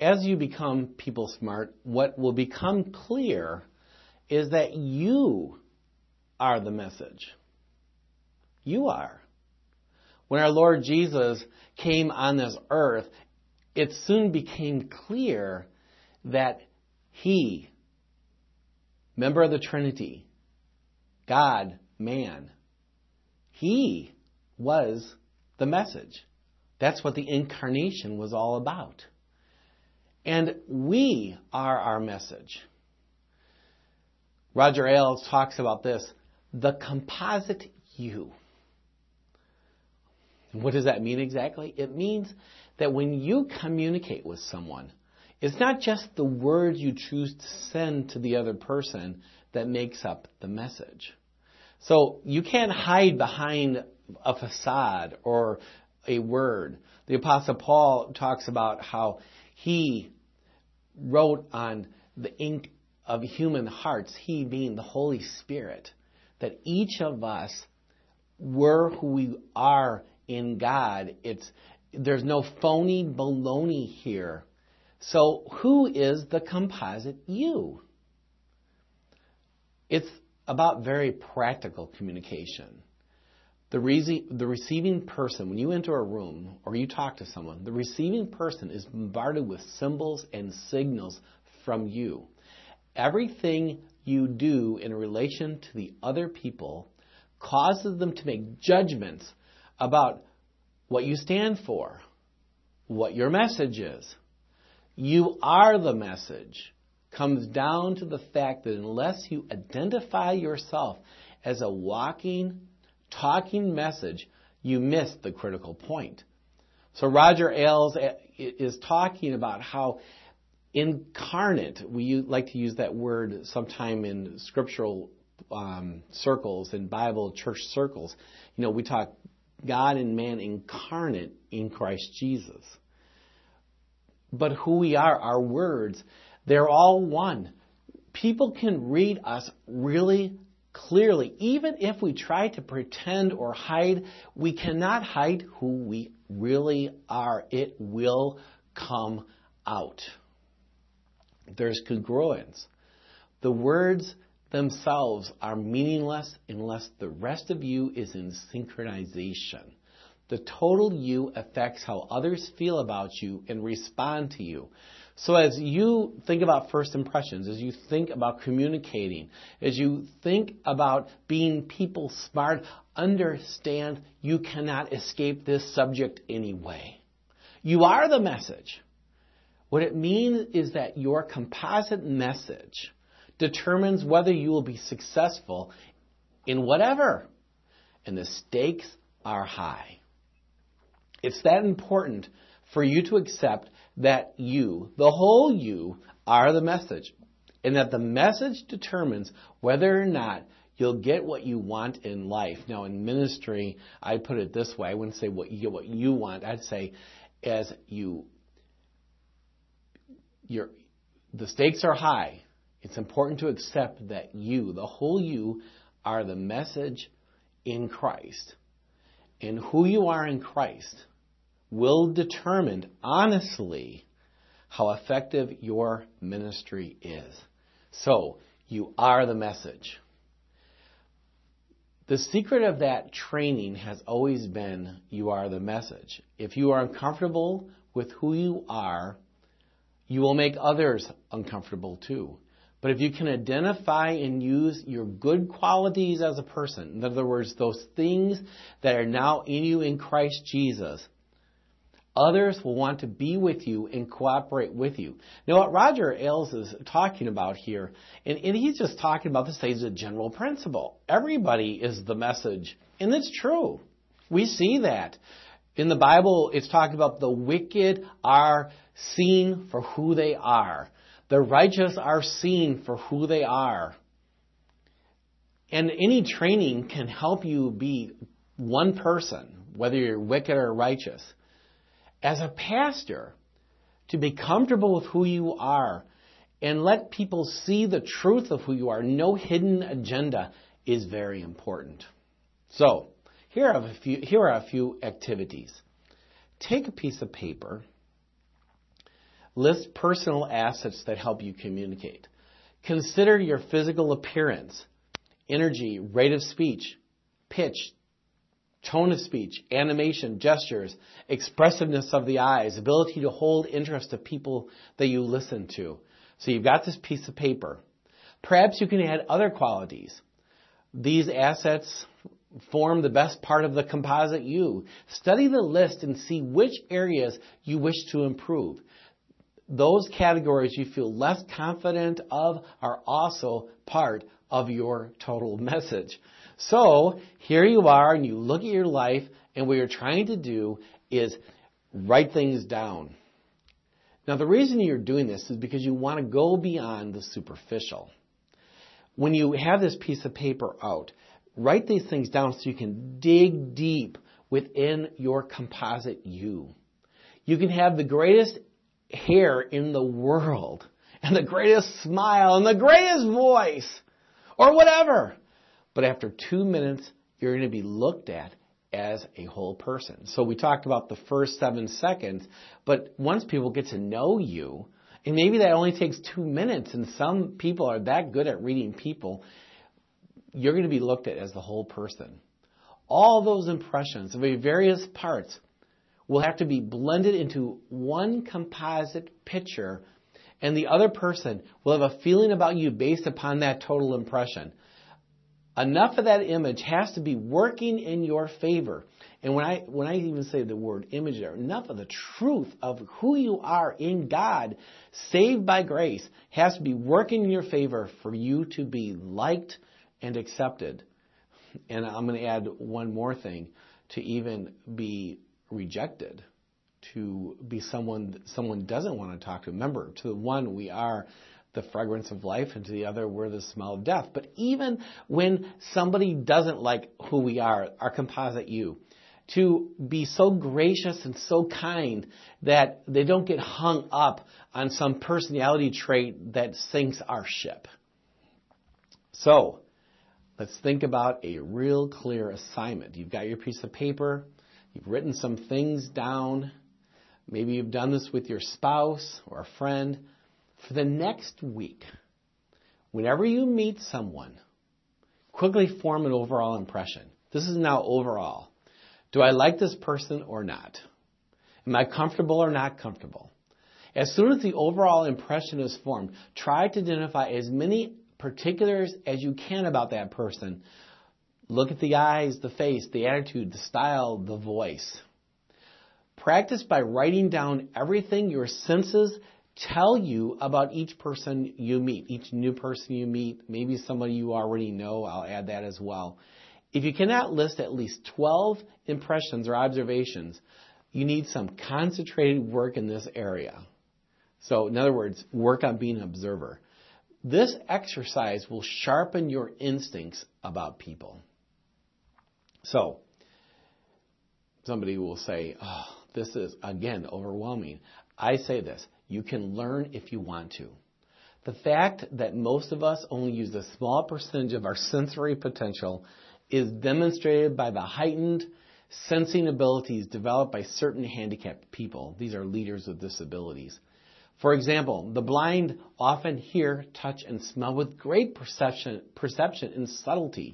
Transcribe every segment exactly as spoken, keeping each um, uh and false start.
as you become people smart, what will become clear is that you are the message. You are. When our Lord Jesus came on this earth, it soon became clear that He, member of the Trinity, God, man, He was the message. That's what the incarnation was all about. And we are our message. Roger Ailes talks about this, the composite you. What does that mean exactly? It means that when you communicate with someone, it's not just the words you choose to send to the other person that makes up the message. So you can't hide behind a facade or a word. The Apostle Paul talks about how he wrote on the ink of human hearts, he being the Holy Spirit, that each of us were who we are in God. It's there's no phony baloney here. So who is the composite you? It's about very practical communication. The, re- the receiving person, when you enter a room or you talk to someone, the receiving person is bombarded with symbols and signals from you. Everything you do in relation to the other people causes them to make judgments about what you stand for, what your message is. You are the message. Comes down to the fact that unless you identify yourself as a walking, talking message, you miss the critical point. So Roger Ailes is talking about how incarnate, we like to use that word sometime in scriptural um, circles, in Bible church circles. You know, we talk God and man incarnate in Christ Jesus. But who we are, our words, they're all one. People can read us really clearly. Even if we try to pretend or hide, we cannot hide who we really are. It will come out. There's congruence. The words themselves are meaningless unless the rest of you is in synchronization. The total you affects how others feel about you and respond to you. So as you think about first impressions, as you think about communicating, as you think about being people smart, understand you cannot escape this subject anyway. You are the message. What it means is that your composite message determines whether you will be successful in whatever. And the stakes are high. It's that important for you to accept that you, the whole you, are the message. And that the message determines whether or not you'll get what you want in life. Now, in ministry, I put it this way. I wouldn't say what you get what you want. I'd say as you, you're, the stakes are high. It's important to accept that you, the whole you, are the message in Christ. And who you are in Christ will determine, honestly, how effective your ministry is. So, you are the message. The secret of that training has always been you are the message. If you are uncomfortable with who you are, you will make others uncomfortable too. But if you can identify and use your good qualities as a person, in other words, those things that are now in you in Christ Jesus, others will want to be with you and cooperate with you. Now, what Roger Ailes is talking about here, and, and he's just talking about this as a general principle. Everybody is the message, and it's true. We see that. In the Bible, it's talking about the wicked are seen for who they are. The righteous are seen for who they are. And any training can help you be one person, whether you're wicked or righteous. As a pastor, to be comfortable with who you are and let people see the truth of who you are, no hidden agenda, is very important. So, here are a few, here are a few activities. Take a piece of paper, List personal assets that help you communicate. Consider your physical appearance, energy, rate of speech, pitch, tone of speech, animation, gestures, expressiveness of the eyes, ability to hold interest of people that you listen to. So you've got this piece of paper. Perhaps you can add other qualities. These assets form the best part of the composite you. Study the list and see which areas you wish to improve. Those categories you feel less confident of are also part of your total message. So here you are, and you look at your life, and what you're trying to do is write things down. Now, the reason you're doing this is because you want to go beyond the superficial. When you have this piece of paper out, write these things down so you can dig deep within your composite you. You can have the greatest hair in the world, and the greatest smile, and the greatest voice, or whatever. But after two minutes, you're going to be looked at as a whole person. So we talked about the first seven seconds, but once people get to know you, and maybe that only takes two minutes, and some people are that good at reading people, you're going to be looked at as the whole person. All those impressions of various parts will have to be blended into one composite picture, and the other person will have a feeling about you based upon that total impression. Enough of that image has to be working in your favor. And when I when I even say the word image there, enough of the truth of who you are in God, saved by grace, has to be working in your favor for you to be liked and accepted. And I'm going to add one more thing, to even be rejected, to be someone someone doesn't want to talk to. Remember, to the one we are the fragrance of life, and to the other we're the smell of death. But even when somebody doesn't like who we are, our composite you, to be so gracious and so kind that they don't get hung up on some personality trait that sinks our ship. So, let's think about a real clear assignment. You've got your piece of paper. You've written some things down. Maybe you've done this with your spouse or a friend. For the next week, whenever you meet someone, quickly form an overall impression. This is now overall. Do I like this person or not? Am I comfortable or not comfortable? As soon as the overall impression is formed, try to identify as many particulars as you can about that person. Look at the eyes, the face, the attitude, the style, the voice. Practice by writing down everything your senses tell you about each person you meet, each new person you meet, maybe somebody you already know. I'll add that as well. If you cannot list at least twelve impressions or observations, you need some concentrated work in this area. So, in other words, work on being an observer. This exercise will sharpen your instincts about people. So, somebody will say, oh, this is, again, overwhelming. I say this, you can learn if you want to. The fact that most of us only use a small percentage of our sensory potential is demonstrated by the heightened sensing abilities developed by certain handicapped people. These are leaders with disabilities. For example, the blind often hear, touch, and smell with great perception, perception and subtlety.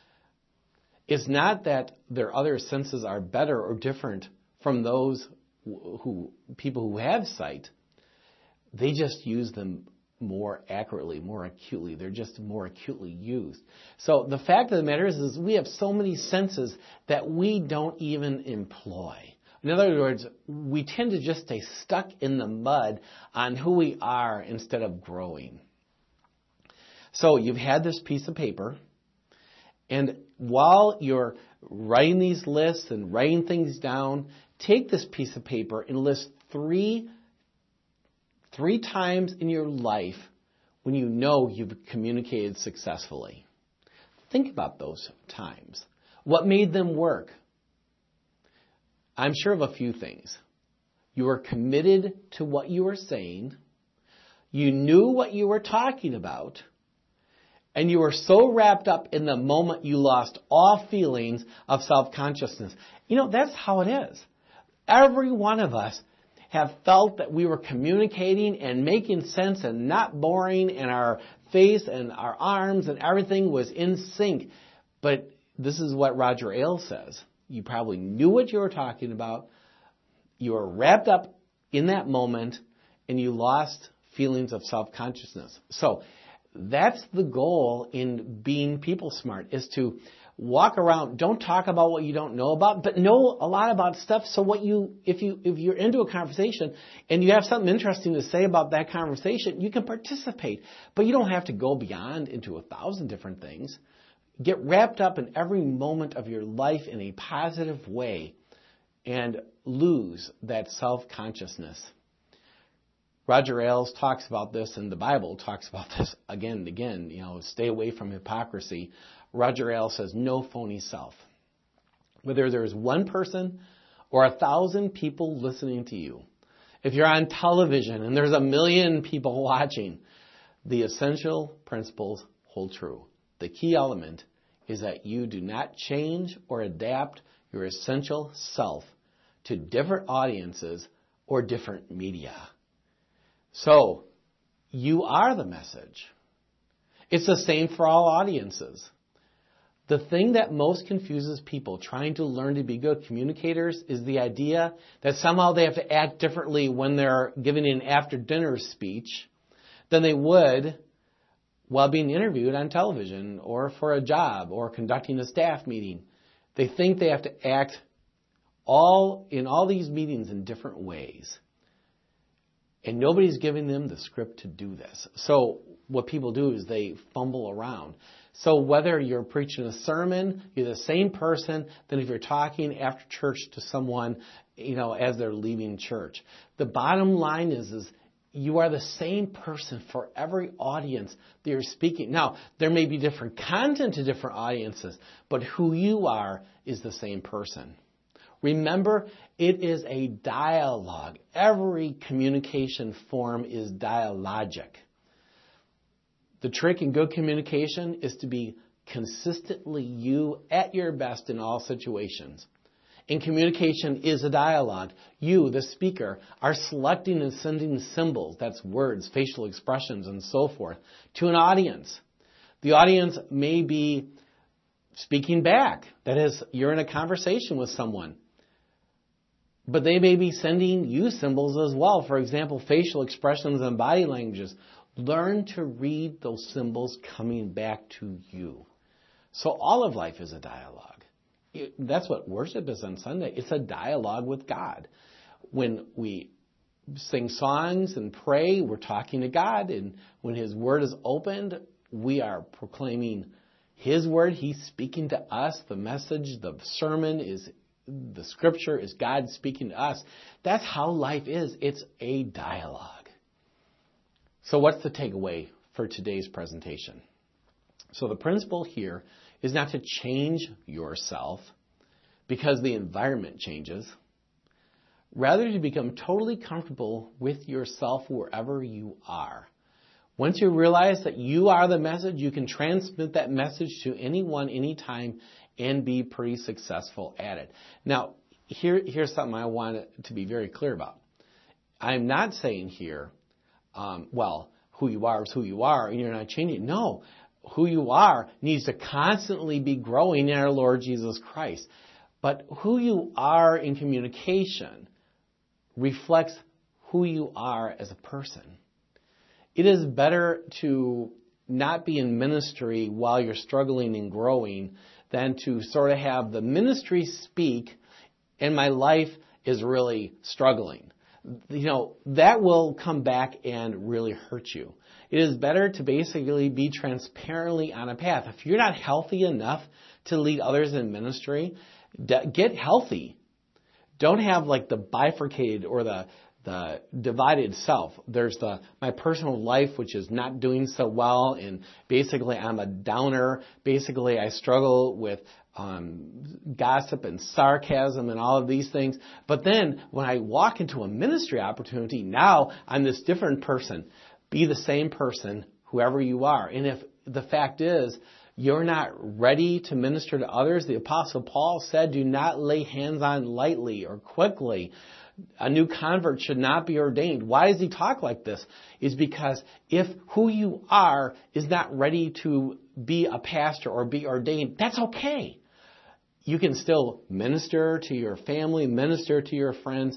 It's not that their other senses are better or different from those who people who have sight. They just use them more accurately, more acutely. They're just more acutely used. So the fact of the matter is, is we have so many senses that we don't even employ. In other words, we tend to just stay stuck in the mud on who we are instead of growing. So you've had this piece of paper, and while you're writing these lists and writing things down, take this piece of paper and list three, three times in your life when you know you've communicated successfully. Think about those times. What made them work? I'm sure of a few things. You were committed to what you were saying. You knew what you were talking about. And you were so wrapped up in the moment you lost all feelings of self-consciousness. You know, that's how it is. Every one of us have felt that we were communicating and making sense and not boring, and our face and our arms and everything was in sync. But this is what Roger Ailes says. You probably knew what you were talking about. You were wrapped up in that moment, and you lost feelings of self-consciousness. So that's the goal in being people smart, is to walk around, don't talk about what you don't know about, but know a lot about stuff. So what you, if you, if you're into a conversation and you have something interesting to say about that conversation, you can participate, but you don't have to go beyond into a thousand different things. Get wrapped up in every moment of your life in a positive way and lose that self-consciousness. Roger Ailes talks about this, and the Bible talks about this again and again. You know, stay away from hypocrisy. Roger Ailes says, no phony self. Whether there's one person or a thousand people listening to you, if you're on television and there's a million people watching, the essential principles hold true. The key element is that you do not change or adapt your essential self to different audiences or different media. So, you are the message. It's the same for all audiences. The thing that most confuses people trying to learn to be good communicators is the idea that somehow they have to act differently when they're giving an after-dinner speech than they would while being interviewed on television or for a job or conducting a staff meeting. They think they have to act all in all these meetings in different ways. And nobody's giving them the script to do this. So what people do is they fumble around. So whether you're preaching a sermon, you're the same person than if you're talking after church to someone, you know, as they're leaving church. The bottom line is, is you are the same person for every audience that you're speaking. Now, there may be different content to different audiences, but who you are is the same person. Remember, it is a dialogue. Every communication form is dialogic. The trick in good communication is to be consistently you at your best in all situations. And communication is a dialogue. You, the speaker, are selecting and sending symbols, that's words, facial expressions, and so forth, to an audience. The audience may be speaking back. That is, you're in a conversation with someone. But they may be sending you symbols as well. For example, facial expressions and body languages. Learn to read those symbols coming back to you. So all of life is a dialogue. That's what worship is on Sunday. It's a dialogue with God. When we sing songs and pray, we're talking to God. And when His Word is opened, we are proclaiming His Word. He's speaking to us. The message, the sermon is The Scripture is God speaking to us. That's how life is. It's a dialogue. So what's the takeaway for today's presentation? So the principle here is not to change yourself because the environment changes. Rather, to become totally comfortable with yourself wherever you are. Once you realize that you are the message, you can transmit that message to anyone, anytime, and be pretty successful at it. Now, here, here's something I want to be very clear about. I'm not saying here, um, well, who you are is who you are, and you're not changing. No, who you are needs to constantly be growing in our Lord Jesus Christ. But who you are in communication reflects who you are as a person. It is better to not be in ministry while you're struggling and growing than to sort of have the ministry speak and my life is really struggling. You know, that will come back and really hurt you. It is better to basically be transparently on a path. If you're not healthy enough to lead others in ministry, get healthy. Don't have like the bifurcated or the the divided self. There's the my personal life, which is not doing so well, and basically I'm a downer. Basically, I struggle with um, gossip and sarcasm and all of these things. But then when I walk into a ministry opportunity, now I'm this different person. Be the same person, whoever you are. And if the fact is you're not ready to minister to others, the Apostle Paul said, do not lay hands on lightly or quickly. a new convert should not be ordained. Why does he talk like this? Is because if who you are is not ready to be a pastor or be ordained, that's okay. You can still minister to your family, minister to your friends.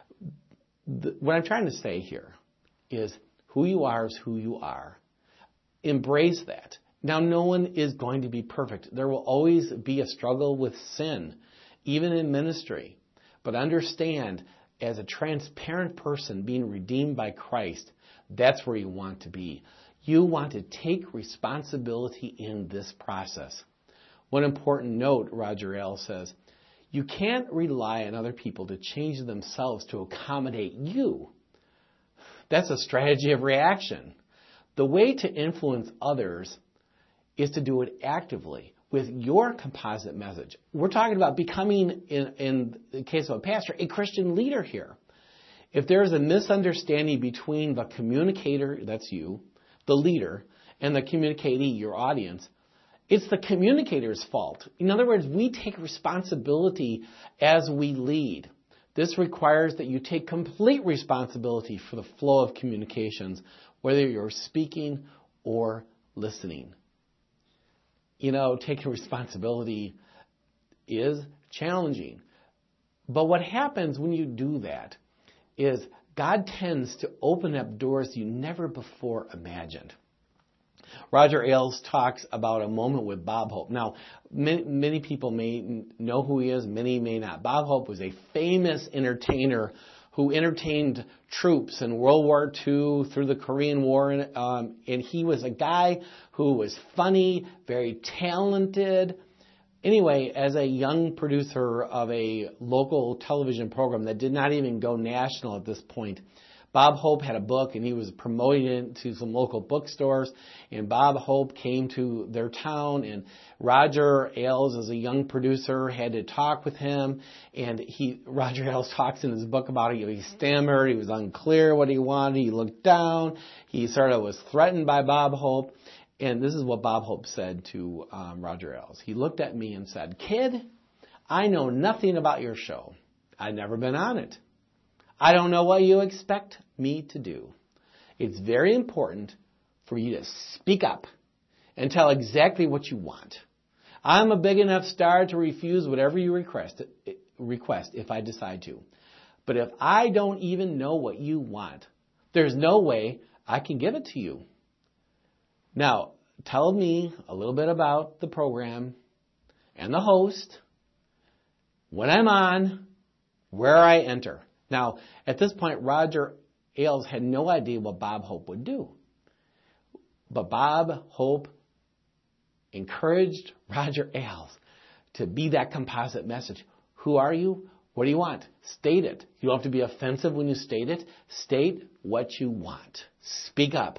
The, what I'm trying to say here is who you are is who you are. Embrace that. Now, no one is going to be perfect. There will always be a struggle with sin, even in ministry. But understand, as a transparent person being redeemed by Christ, that's where you want to be. You want to take responsibility in this process. One important note, Roger Ailes says, you can't rely on other people to change themselves to accommodate you. That's a strategy of reaction. The way to influence others is to do it actively with your composite message. We're talking about becoming, in, in the case of a pastor, a Christian leader here. If there is a misunderstanding between the communicator, that's you, the leader, and the communicatee, your audience, it's the communicator's fault. In other words, we take responsibility as we lead. This requires that you take complete responsibility for the flow of communications, whether you're speaking or listening. You know, taking responsibility is challenging. But what happens when you do that is God tends to open up doors you never before imagined. Roger Ailes talks about a moment with Bob Hope. Now, many, many people may know who he is, many may not. Bob Hope was a famous entertainer who entertained troops in World War Two through the Korean War. Um, and he was a guy who was funny, very talented. Anyway, as a young producer of a local television program that did not even go national at this point, Bob Hope had a book, and he was promoting it to some local bookstores. And Bob Hope came to their town, and Roger Ailes, as a young producer, had to talk with him. And he, Roger Ailes talks in his book about it. He stammered. He was unclear what he wanted. He looked down. He sort of was threatened by Bob Hope. And this is what Bob Hope said to um, Roger Ailes. He looked at me and said, "Kid, I know nothing about your show. I've never been on it. I don't know what you expect me to do. It's very important for you to speak up and tell exactly what you want. I'm a big enough star to refuse whatever you request, request if I decide to. But if I don't even know what you want, there's no way I can give it to you. Now, tell me a little bit about the program and the host, when I'm on, where I enter." Now, at this point, Roger Ailes had no idea what Bob Hope would do. But Bob Hope encouraged Roger Ailes to be that composite message. Who are you? What do you want? State it. You don't have to be offensive when you state it. State what you want. Speak up.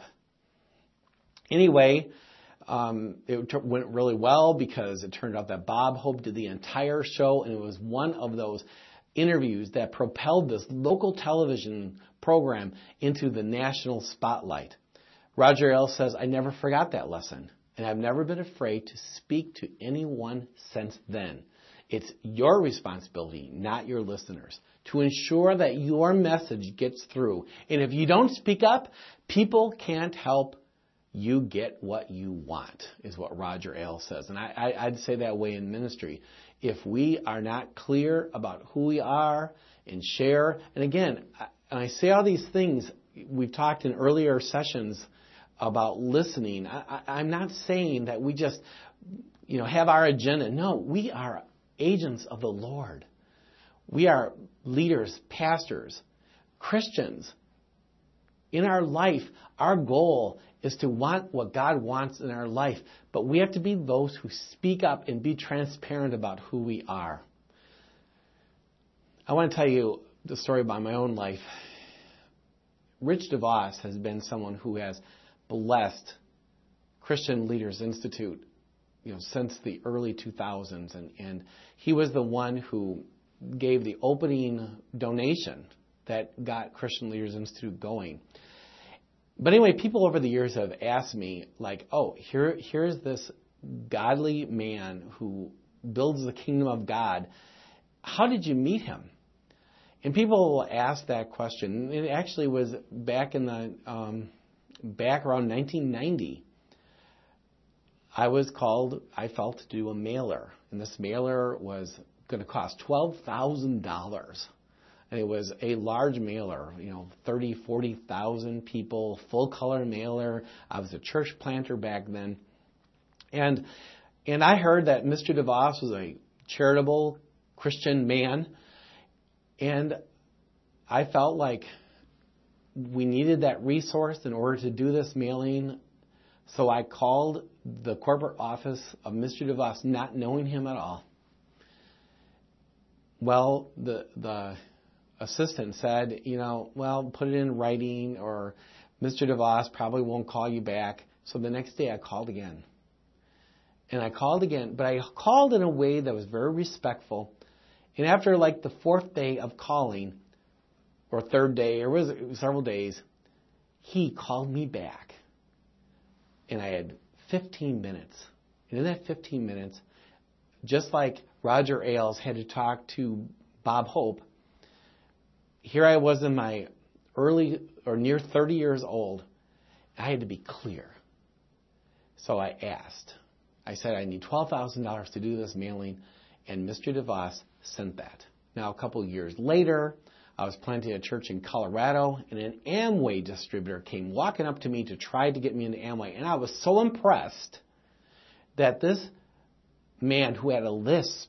Anyway, um, it t- went really well because it turned out that Bob Hope did the entire show, and it was one of those interviews that propelled this local television program into the national spotlight. Roger Ailes says, "I never forgot that lesson, and I've never been afraid to speak to anyone since then. It's your responsibility, not your listeners, to ensure that your message gets through. And if you don't speak up, people can't help you get what you want," is what Roger Ailes says. And I, I, I'd say that way in ministry. If we are not clear about who we are and share, and again, I, and I say all these things, we've talked in earlier sessions about listening. I, I, I'm not saying that we just, you know, have our agenda. No, we are agents of the Lord. We are leaders, pastors, Christians. In our life, our goal is to want what God wants in our life. But we have to be those who speak up and be transparent about who we are. I want to tell you the story about my own life. Rich DeVos has been someone who has blessed Christian Leaders Institute, you know, since the early two thousands. And, and he was the one who gave the opening donation that got Christian Leaders Institute going. But anyway, people over the years have asked me, like, oh, here, here's this godly man who builds the kingdom of God. How did you meet him? And people will ask that question. It actually was back in the um, back around nineteen ninety. I was called, I felt, to do a mailer. And this mailer was going to cost twelve thousand dollars. And it was a large mailer, you know, thirty, forty thousand people, full color mailer. I was a church planter back then. And and I heard that Mister DeVos was a charitable Christian man. And I felt like we needed that resource in order to do this mailing. So I called the corporate office of Mister DeVos, not knowing him at all. Well, the the assistant said, you know, well, put it in writing or Mister DeVos probably won't call you back. So the next day I called again. And I called again, but I called in a way that was very respectful. And after like the fourth day of calling, or third day, or was it several days, he called me back. And I had fifteen minutes. And in that fifteen minutes, just like Roger Ailes had to talk to Bob Hope, here I was in my early or near thirty years old. I had to be clear. So I asked. I said, I need twelve thousand dollars to do this mailing, and Mister DeVos sent that. Now, a couple of years later, I was planting a church in Colorado, and an Amway distributor came walking up to me to try to get me into Amway. And I was so impressed that this man who had a lisp,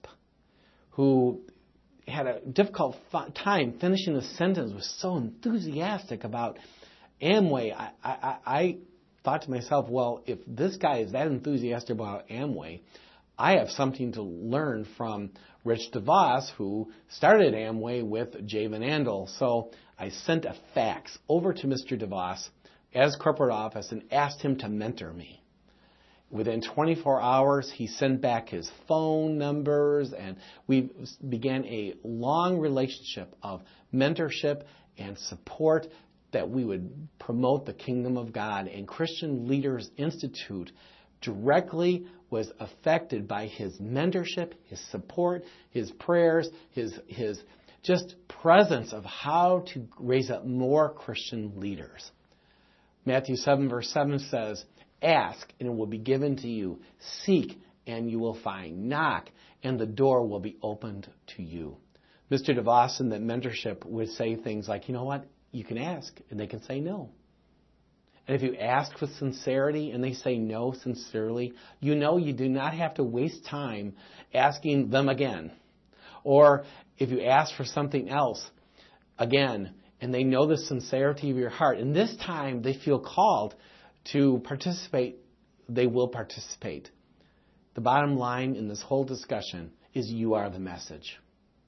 who had a difficult f- time finishing a sentence, was so enthusiastic about Amway. I, I, I thought to myself, well, if this guy is that enthusiastic about Amway, I have something to learn from Rich DeVos, who started Amway with Jay Van Andel. So I sent a fax over to Mister DeVos as corporate office and asked him to mentor me. Within twenty-four hours, he sent back his phone numbers, and we began a long relationship of mentorship and support that we would promote the kingdom of God. And Christian Leaders Institute directly was affected by his mentorship, his support, his prayers, his his just presence of how to raise up more Christian leaders. Matthew seven verse seven says, ask and it will be given to you. Seek and you will find. Knock and the door will be opened to you. Mister DeVos in that mentorship would say things like, you know what? You can ask and they can say no. And if you ask with sincerity and they say no sincerely, you know you do not have to waste time asking them again. Or if you ask for something else again and they know the sincerity of your heart, and this time they feel called to participate, they will participate. The bottom line in this whole discussion is you are the message.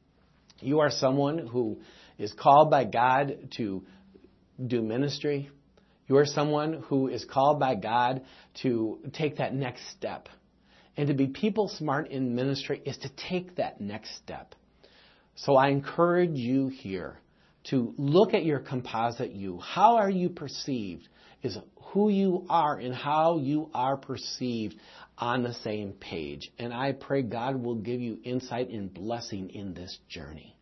You are someone who is called by God to do ministry. You are someone who is called by God to take that next step. And to be people smart in ministry is to take that next step. So I encourage you here to look at your composite you. How are you perceived is who you are and how you are perceived on the same page. And I pray God will give you insight and blessing in this journey.